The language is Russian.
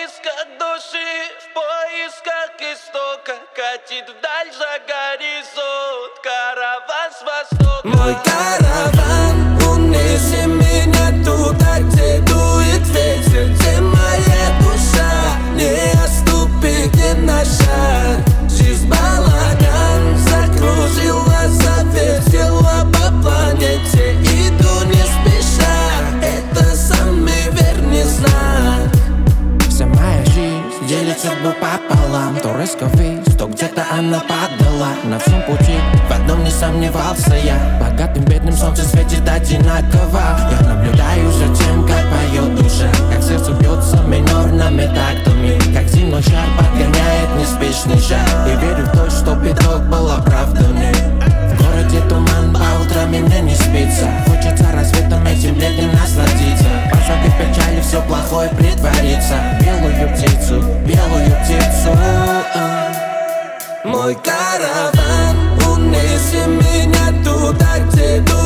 поисках души, в поисках истока, катит вдаль за горизонт караван с востока. Мой караван, унеси меня туда, где дует ветер, где моя душа не оступит ни на шаг. Жизнь балаган закружила, завертела по планете. Иду не спеша, это самый верный знак. Вся моя жизнь делит судьбу пополам. То рисковый, то где-то она падала. На всем пути в одном не сомневался я: богатым, бедным солнце светит одинаково. Я наблюдаю за тем, как поет душа, как сердце бьется минорными тактами, как зимой шар подгоняет неспешный шаг. И верю в то, что итог был оправданный. В городе туман, по утрам и мне не спится. Хочется рассветом этим летним насладиться. Позади печали все плохое притворится. Белую птицу, белую птицу. Мой караван, унеси меня туда, где дует